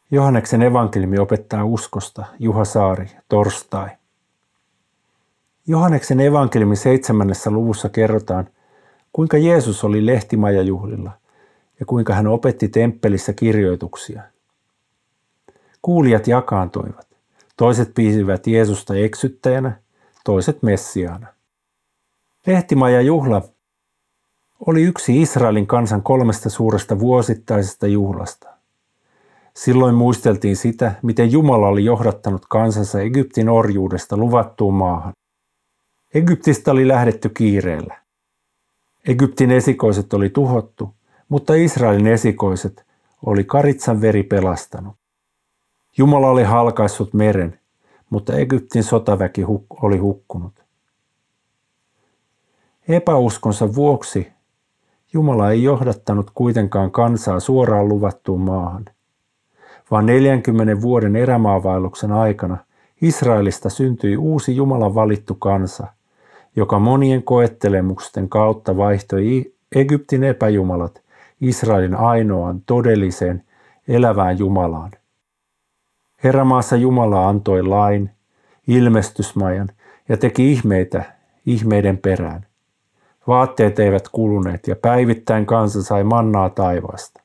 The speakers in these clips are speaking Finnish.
Johanneksen evankeliumi opettaa uskosta, Juha Saari, torstai. Johanneksen evankeliumin 7. luvussa kerrotaan, kuinka Jeesus oli lehtimajajuhlilla ja kuinka hän opetti temppelissä kirjoituksia. Kuulijat jakaantuivat. Toiset piisivät Jeesusta eksyttäjänä, toiset Messiaana. Lehtimajajuhla oli yksi Israelin kansan 3 suuresta vuosittaisesta juhlasta. Silloin muisteltiin sitä, miten Jumala oli johdattanut kansansa Egyptin orjuudesta luvattuun maahan. Egyptistä oli lähdetty kiireellä. Egyptin esikoiset oli tuhottu, mutta Israelin esikoiset oli karitsan veri pelastanut. Jumala oli halkaissut meren, mutta Egyptin sotaväki oli hukkunut. Epäuskonsa vuoksi Jumala ei johdattanut kuitenkaan kansaa suoraan luvattuun maahan, vaan 40 vuoden erämaavaelluksen aikana Israelista syntyi uusi Jumalan valittu kansa, joka monien koettelemusten kautta vaihtoi Egyptin epäjumalat Israelin ainoaan todelliseen elävään Jumalaan. Erämaassa Jumala antoi lain, ilmestysmajan ja teki ihmeitä ihmeiden perään. Vaatteet eivät kuluneet ja päivittäin kansa sai mannaa taivaasta.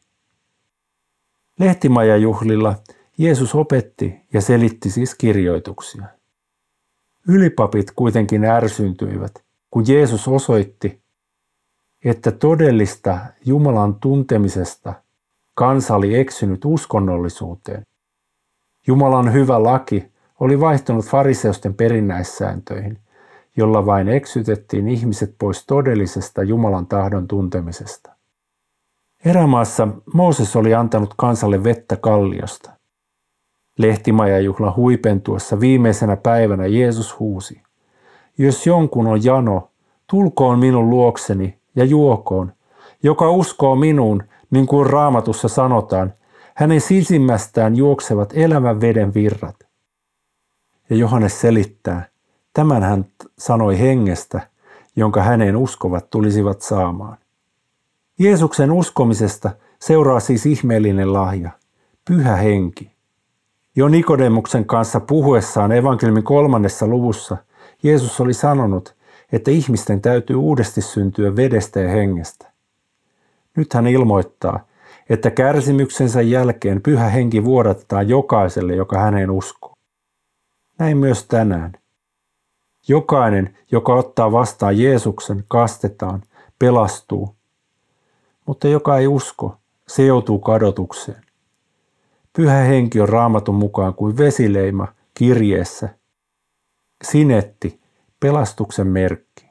Lehtimajajuhlilla Jeesus opetti ja selitti siis kirjoituksia. Ylipapit kuitenkin ärsyntyivät, kun Jeesus osoitti, että todellista Jumalan tuntemisesta kansa oli eksynyt uskonnollisuuteen. Jumalan hyvä laki oli vaihtunut fariseusten perinnäissääntöihin, jolla vain eksytettiin ihmiset pois todellisesta Jumalan tahdon tuntemisesta. Erämaassa Mooses oli antanut kansalle vettä kalliosta. Lehtimajajuhlan huipentuessa viimeisenä päivänä Jeesus huusi: "Jos jonkun on jano, tulkoon minun luokseni ja juokoon. Joka uskoo minuun, niin kuin Raamatussa sanotaan, hänen sisimmästään juoksevat elävän veden virrat." Ja Johannes selittää, tämän hän sanoi hengestä, jonka häneen uskovat tulisivat saamaan. Jeesuksen uskomisesta seuraa siis ihmeellinen lahja, Pyhä Henki. Jo Nikodemuksen kanssa puhuessaan evankeliumin 3. luvussa Jeesus oli sanonut, että ihmisten täytyy uudesti syntyä vedestä ja hengestä. Nyt hän ilmoittaa, että kärsimyksensä jälkeen Pyhä Henki vuodatetaan jokaiselle, joka häneen uskoo. Näin myös tänään. Jokainen, joka ottaa vastaan Jeesuksen, kastetaan, pelastuu, mutta joka ei usko, se joutuu kadotukseen. Pyhä Henki on Raamatun mukaan kuin vesileima kirjeessä, sinetti, pelastuksen merkki.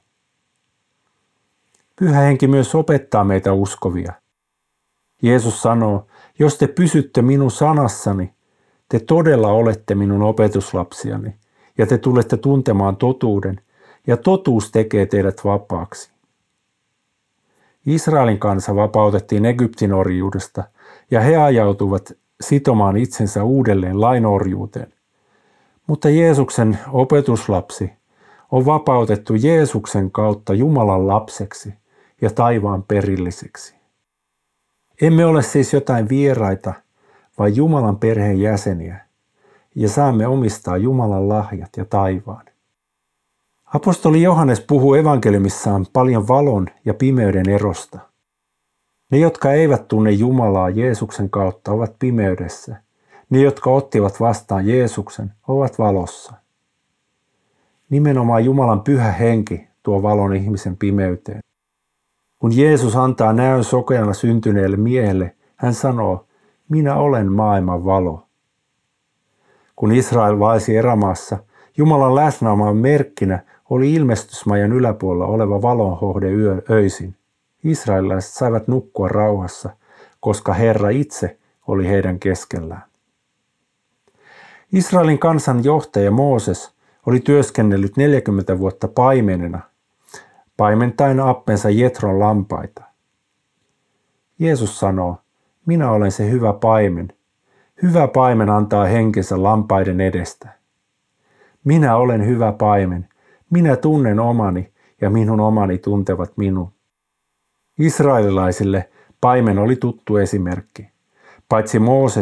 Pyhä Henki myös opettaa meitä uskovia. Jeesus sanoo, jos te pysytte minun sanassani, te todella olette minun opetuslapsiani, ja te tulette tuntemaan totuuden, ja totuus tekee teidät vapaaksi. Israelin kansa vapautettiin Egyptin orjuudesta, ja he ajautuivat sitomaan itsensä uudelleen lain orjuuteen. Mutta Jeesuksen opetuslapsi on vapautettu Jeesuksen kautta Jumalan lapseksi ja taivaan perilliseksi. Emme ole siis jotain vieraita, vaan Jumalan perheen jäseniä, ja saamme omistaa Jumalan lahjat ja taivaan. Apostoli Johannes puhuu evankeliumissaan paljon valon ja pimeyden erosta. Ne, jotka eivät tunne Jumalaa Jeesuksen kautta, ovat pimeydessä. Ne, jotka ottivat vastaan Jeesuksen, ovat valossa. Nimenomaan Jumalan Pyhä Henki tuo valon ihmisen pimeyteen. Kun Jeesus antaa näön sokeana syntyneelle miehelle, hän sanoo, minä olen maailman valo. Kun Israel vaelsi erämaassa, Jumalan läsnäoman merkkinä oli ilmestysmajan yläpuolella oleva valonhohde öisin. Israelilaiset saivat nukkua rauhassa, koska Herra itse oli heidän keskellään. Israelin kansan johtaja Mooses oli työskennellyt 40 vuotta paimenena, paimentaen appensa Jetron lampaita. Jeesus sanoo, minä olen se hyvä paimen. Hyvä paimen antaa henkensä lampaiden edestä. Minä olen hyvä paimen. Minä tunnen omani ja minun omani tuntevat minun. Israelilaisille paimen oli tuttu esimerkki. Paitsi Mooses,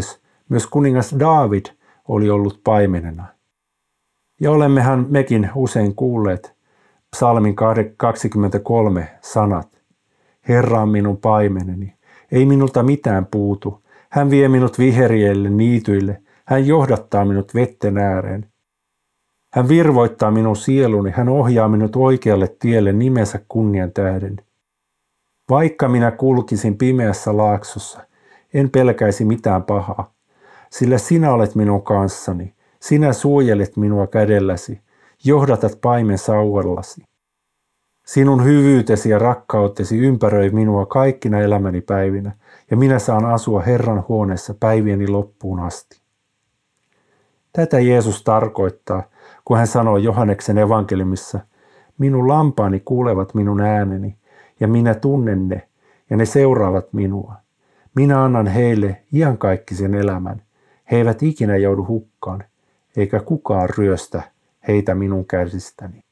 Myös kuningas Daavid oli ollut paimenena. Ja olemmehan mekin usein kuulleet psalmin 23 sanat. Herra on minun paimeneni, ei minulta mitään puutu. Hän vie minut viheriöille niityille, hän johdattaa minut vetten ääreen. Hän virvoittaa minun sieluni, hän ohjaa minut oikealle tielle nimensä kunnian tähden. Vaikka minä kulkisin pimeässä laaksossa, en pelkäisi mitään pahaa, sillä sinä olet minun kanssani, sinä suojelet minua kädelläsi, johdatat paimen sauvallasi. Sinun hyvyytesi ja rakkautesi ympäröi minua kaikkina elämäni päivinä, ja minä saan asua Herran huoneessa päivieni loppuun asti. Tätä Jeesus tarkoittaa, kun hän sanoo Johanneksen evankeliumissa, minun lampaani kuulevat minun ääneni, ja minä tunnen ne, ja ne seuraavat minua. Minä annan heille iankaikkisen elämän. He eivät ikinä joudu hukkaan, eikä kukaan ryöstä heitä minun käsistäni.